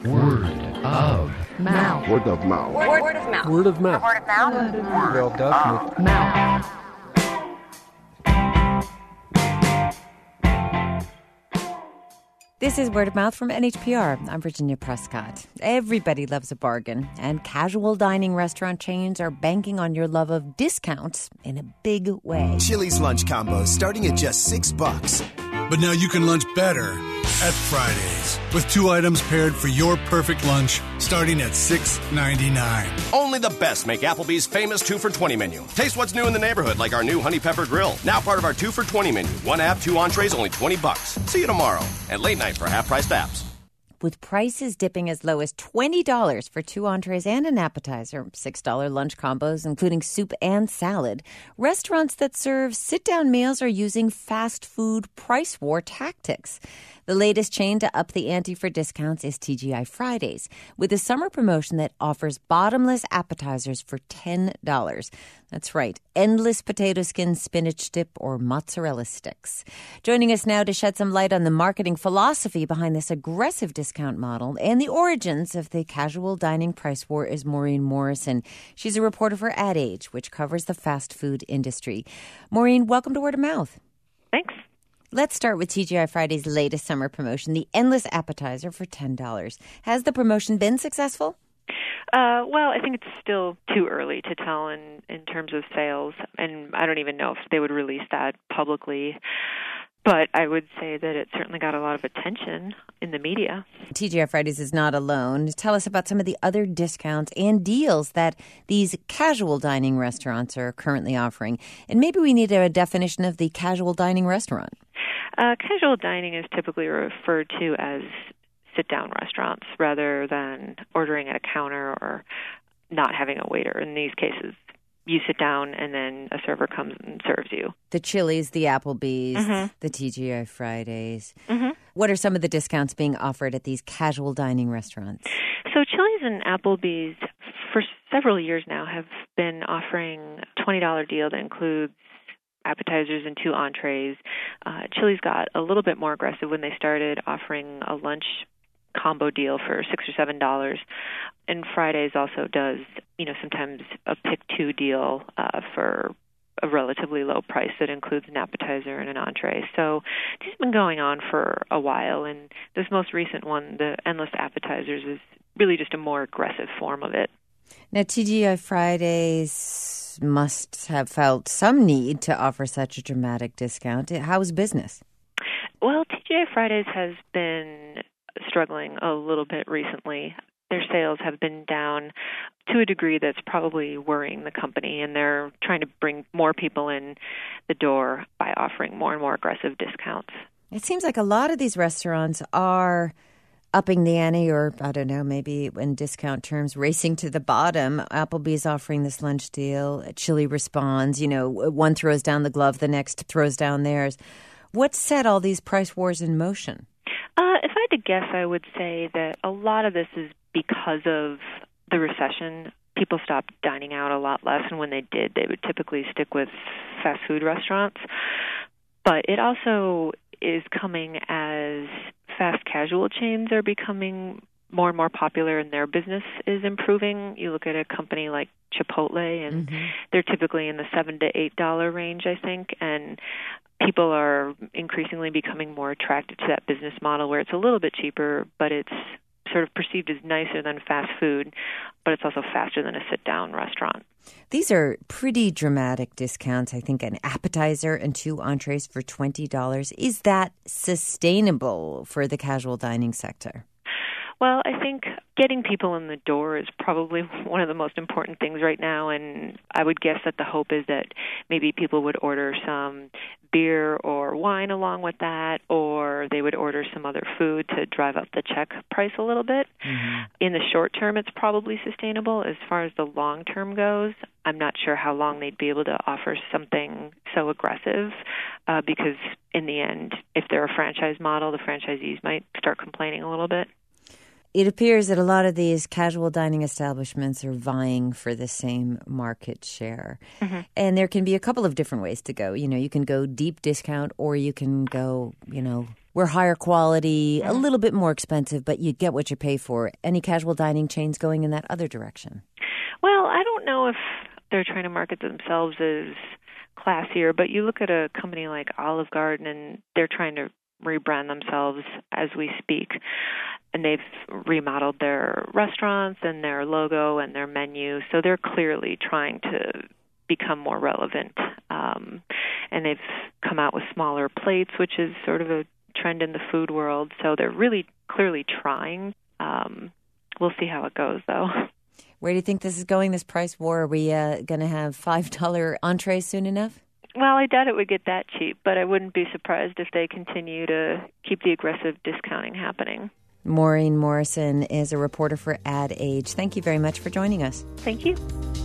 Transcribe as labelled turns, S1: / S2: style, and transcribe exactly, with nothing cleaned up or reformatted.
S1: Word of
S2: mouth.
S3: Word of mouth.
S2: Word, word of mouth.
S4: Word of mouth.
S2: Word of mouth.
S4: Wel definite.
S2: Mouth.
S5: This is Word of Mouth from N H P R. I'm Virginia Prescott. Everybody loves a bargain, and casual dining restaurant chains are banking on your love of discounts in a big way.
S6: Chili's lunch combos starting at just six bucks.
S7: But now you can lunch better at Fridays with two items paired for your perfect lunch starting at six ninety-nine.
S8: Only the best make Applebee's famous two for twenty menu. Taste what's new in the neighborhood, like our new Honey Pepper Grill. Now part of our two for twenty menu. One app, two entrees, only twenty bucks. See you tomorrow. And late night for half-priced apps.
S5: With prices dipping as low as twenty dollars for two entrees and an appetizer, six dollars lunch combos, including soup and salad, restaurants that serve sit-down meals are using fast food price war tactics. The latest chain to up the ante for discounts is T G I Fridays, with a summer promotion that offers bottomless appetizers for ten dollars. That's right, endless potato skin spinach dip or mozzarella sticks. Joining us now to shed some light on the marketing philosophy behind this aggressive discount model and the origins of the casual dining price war is Maureen Morrison. She's a reporter for Ad Age, which covers the fast food industry. Maureen, welcome to Word of Mouth.
S9: Thanks.
S5: Let's start with T G I Friday's latest summer promotion, the Endless Appetizer for ten dollars. Has the promotion been successful?
S9: Uh, well, I think it's still too early to tell in, in terms of sales, and I don't even know if they would release that publicly. But I would say that it certainly got a lot of attention in the media.
S5: T G I Fridays is not alone. Tell us about some of the other discounts and deals that these casual dining restaurants are currently offering. And maybe we need a definition of the casual dining restaurant.
S9: Uh, casual dining is typically referred to as sit-down restaurants rather than ordering at a counter or not having a waiter. In these cases, you sit down and then a server comes and serves you.
S5: The Chili's, the Applebee's,
S9: mm-hmm.
S5: the T G I Fridays.
S9: Mm-hmm.
S5: What are some of the discounts being offered at these casual dining restaurants?
S9: So Chili's and Applebee's for several years now have been offering a twenty dollars deal that includes appetizers and two entrees. Uh, Chili's got a little bit more aggressive when they started offering a lunch combo deal for six or seven dollars, and Fridays also does, you know, sometimes a pick two deal uh, for a relatively low price that includes an appetizer and an entree. So these have been going on for a while, and this most recent one, the Endless Appetizers, is really just a more aggressive form of it.
S5: Now, T G I Fridays must have felt some need to offer such a dramatic discount. How's business?
S9: Well, T G I Fridays has been struggling a little bit recently. Their sales have been down to a degree that's probably worrying the company, and they're trying to bring more people in the door by offering more and more aggressive discounts.
S5: It seems like a lot of these restaurants are upping the ante, or I don't know, maybe in discount terms, racing to the bottom. Applebee's offering this lunch deal. Chili responds. You know, one throws down the glove, the next throws down theirs. What set all these price wars in motion?
S9: Uh, if I had to guess, I would say that a lot of this is because of the recession. People stopped dining out a lot less, and when they did, they would typically stick with fast food restaurants. But it also is coming as fast casual chains are becoming more and more popular and their business is improving. You look at a company like Chipotle, and mm-hmm. they're typically in the seven to eight dollar range, I think, and people are increasingly becoming more attracted to that business model where it's a little bit cheaper, but it's sort of perceived as nicer than fast food, but it's also faster than a sit-down restaurant.
S5: These are pretty dramatic discounts. I think an appetizer and two entrees for twenty dollars. Is that sustainable for the casual dining sector?
S9: Well, I think getting people in the door is probably one of the most important things right now, and I would guess that the hope is that maybe people would order some beer or wine along with that, or they would order some other food to drive up the check price a little bit. Mm-hmm. In the short term, it's probably sustainable. As far as the long term goes, I'm not sure how long they'd be able to offer something so aggressive uh, because in the end, if they're a franchise model, the franchisees might start complaining a little bit.
S5: It appears that a lot of these casual dining establishments are vying for the same market share. Mm-hmm. And there can be a couple of different ways to go. You know, you can go deep discount or you can go, you know, we're higher quality, a little bit more expensive, but you get what you pay for. Any casual dining chains going in that other direction?
S9: Well, I don't know if they're trying to market themselves as classier, but you look at a company like Olive Garden, and they're trying to rebrand themselves as we speak. And they've remodeled their restaurants and their logo and their menu, so they're clearly trying to become more relevant. Um, and they've come out with smaller plates, which is sort of a trend in the food world. So they're really clearly trying. Um, we'll see how it goes, though.
S5: Where do you think this is going, this price war? Are we uh, going to have five dollar entrees soon enough?
S9: Well, I doubt it would get that cheap, but I wouldn't be surprised if they continue to keep the aggressive discounting happening.
S5: Maureen Morrison is a reporter for Ad Age. Thank you very much for joining us.
S9: Thank you.